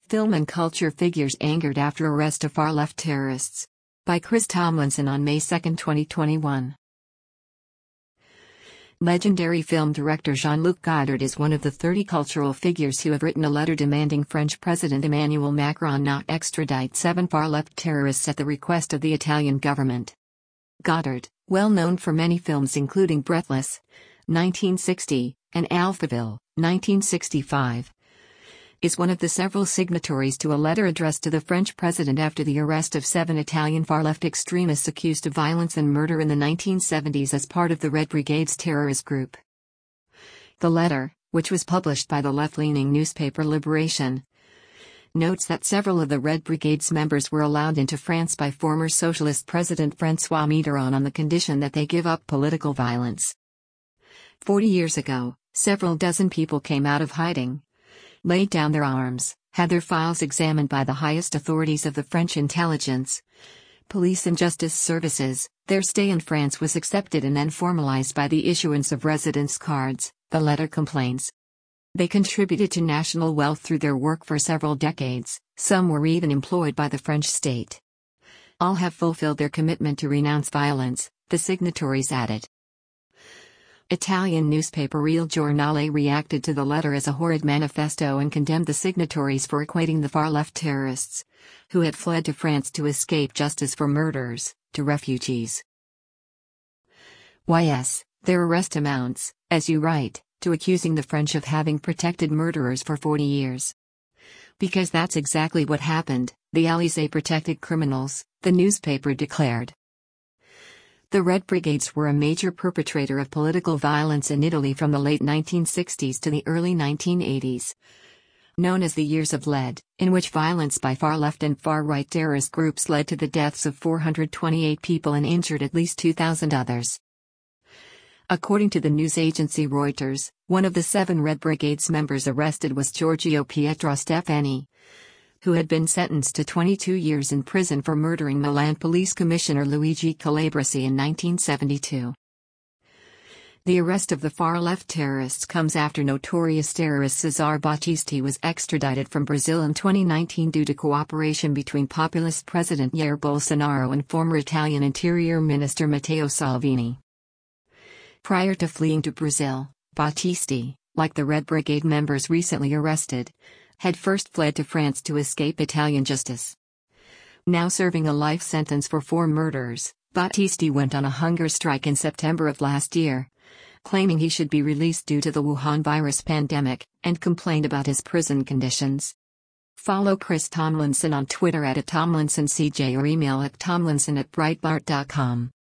Film and culture figures angered after arrest of far-left terrorists. By Chris Tomlinson on May 2, 2021. Legendary film director Jean-Luc Godard is one of the 30 cultural figures who have written a letter demanding French President Emmanuel Macron not extradite 7 far-left terrorists at the request of the Italian government. Godard, well known for many films including Breathless, 1960, and Alphaville, 1965, is one of the several signatories to a letter addressed to the French president after the arrest of 7 Italian far-left extremists accused of violence and murder in the 1970s as part of the Red Brigade's terrorist group. The letter, which was published by the left-leaning newspaper Libération, notes that several of the Red Brigade's members were allowed into France by former socialist President François Mitterrand on the condition that they give up political violence. 40 years ago, several dozen people came out of hiding, laid down their arms, had their files examined by the highest authorities of the French intelligence, police and justice services. Their stay in France was accepted and then formalized by the issuance of residence cards, the letter complains. They contributed to national wealth through their work for several decades, some were even employed by the French state. All have fulfilled their commitment to renounce violence, the signatories added. Italian newspaper Il Giornale reacted to the letter as a horrid manifesto and condemned the signatories for equating the far-left terrorists, who had fled to France to escape justice for murderers, to refugees. Yes, their arrest amounts, as you write, to accusing the French of having protected murderers for 40 years. Because that's exactly what happened, the Élysée protected criminals, the newspaper declared. The Red Brigades were a major perpetrator of political violence in Italy from the late 1960s to the early 1980s. Known as the Years of Lead, in which violence by far-left and far-right terrorist groups led to the deaths of 428 people and injured at least 2,000 others. According to the news agency Reuters, one of the 7 Red Brigade's members arrested was Giorgio Pietro Stefani, who had been sentenced to 22 years in prison for murdering Milan Police Commissioner Luigi Calabresi in 1972. The arrest of the far-left terrorists comes after notorious terrorist Cesare Battisti was extradited from Brazil in 2019 due to cooperation between populist President Jair Bolsonaro and former Italian Interior Minister Matteo Salvini. Prior to fleeing to Brazil, Battisti, like the Red Brigade members recently arrested, had first fled to France to escape Italian justice. Now serving a life sentence for 4 murders, Battisti went on a hunger strike in September of last year, claiming he should be released due to the Wuhan virus pandemic, and complained about his prison conditions. Follow Chris Tomlinson on Twitter @TomlinsonCJ or email at tomlinson@breitbart.com.